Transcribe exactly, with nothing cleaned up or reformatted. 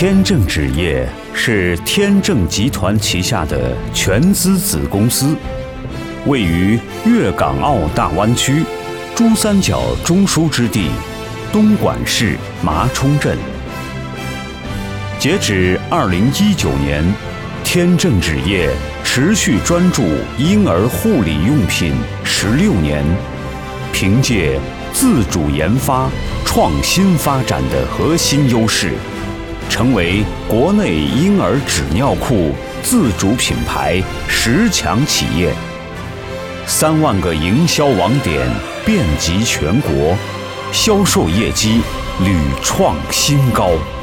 天正纸业是天正集团旗下的全资子公司，位于粤港澳大湾区珠三角中枢之地东莞市麻冲镇。截止二零一九年，天正纸业持续专注婴儿护理用品十六年，凭借自主研发、创新发展的核心优势，成为国内婴儿纸尿裤自主品牌十强企业，三万个营销网点遍及全国，销售业绩屡创新高。